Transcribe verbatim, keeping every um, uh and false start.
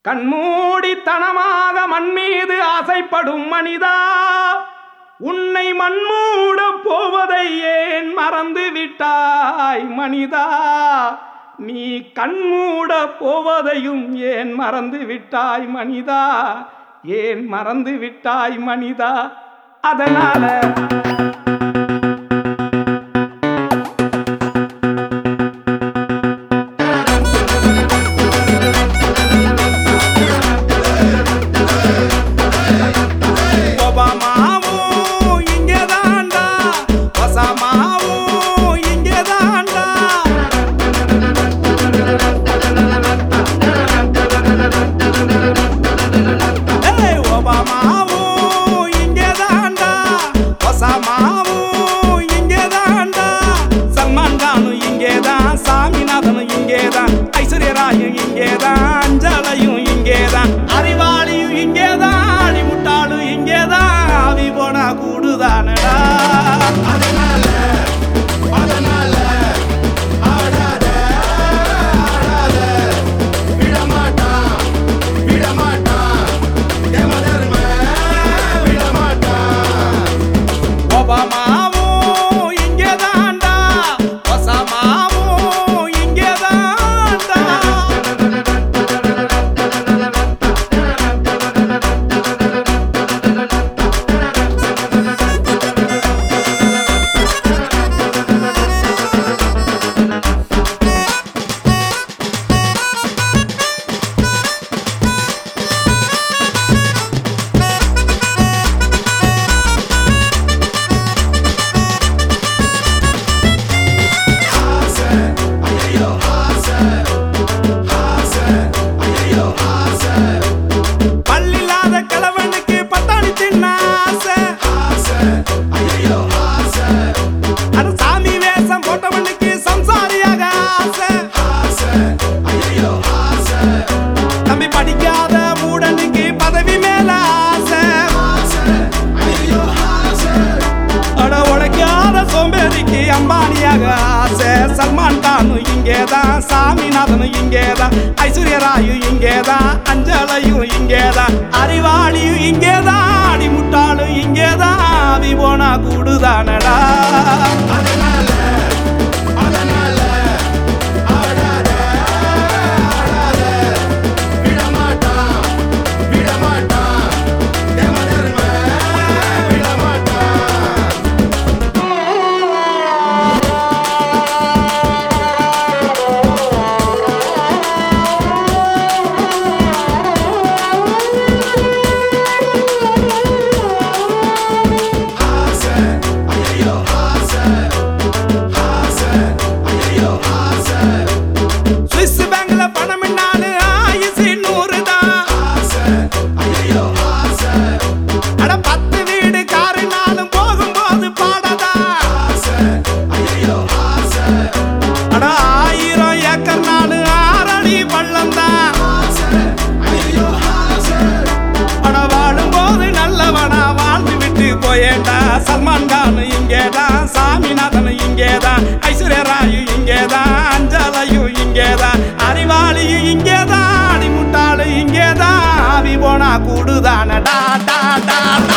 கண்மூடித்தனமாக மண் மீது ஆசைப்படும் மனிதா, உன்னை மண்மூட போவதை ஏன் மறந்து விட்டாய் மனிதா? நீ கண்மூட போவதையும் ஏன் மறந்து விட்டாய் மனிதா? ஏன் மறந்து விட்டாய் மனிதா? அதனால ஐஸ்வர்யராயும் இங்கேதான், அஞ்சலையும் இங்கேதான், அறிவாளியும் இங்கேதான், அடிமுட்டாளும் இங்கேதான், ஆவி போனா கூடுதானடா. அதனால அதனால ஆடாத ஆடாத விடமாட்டான் விடமாட்டான் யமதர்ம விடமாட்டான். ஒபாமாவும் இங்கேதான்டா, ஒசாமாவும் இங்கேதான்டா. பல்லில்லாத கிழவனுக்கு பட்டாணி தின்ன ஆசை, அட சாமி வேஷம் போட்டவனுக்கு சம்சாரியாக ஆசை, தம்பி படிக்காத மூடனுக்கு பதவி மேல ஆசை, அட உழைக்காத சோம்பேறிக்கு அம்பானியாக ஆசை. சல்மான் கானும் இங்கேதான், சாமிநாதனும் இங்கேதான், ஐஸ்வர்யராயும் இங்கேதான், அஞ்சலையும் இங்கேதான், அறிவாளியும் இங்கேதான், அடிமுட்டாளும் இங்கேதான், ஆவி போனா கூடுதானடா. அதனால அதனால ஆடாத ஆடாத விடமாட்டான் விடமாட்டான் யமதர்ம விடமாட்டான். ஆசை ஐயோ ஆசை ஆசை ஐயோ ஆசை சுவிஸ் பேங்க்ல பணம் என்னாலு ஆயுசு நூறு தான், ஆசை ஐயோ ஆசை அட பத்து வீடு காருனாலும் போகும்போது பாடதா, ஆசை ஐயோ ஆசை அட ஆயிரம் ஏக்கர் நாலு ஆறடி பள்ளம் தான், ஆசை ஐயோ ஆசை அட வாழும்போது நல்லவனா வாழ்ந்து விட்டு போயேண்டா. சல்மான் கான் இங்கேதான், சாமிநாதன் இங்கேதான், ஐஸ்வர்யராயும் இங்கேதான், அஞ்சலையும் இங்கேதான், அறிவாளியும் இங்கேதான், அடிமுட்டாளு இங்கேதான், ஆவி போனா கூடுதானடா. டா டா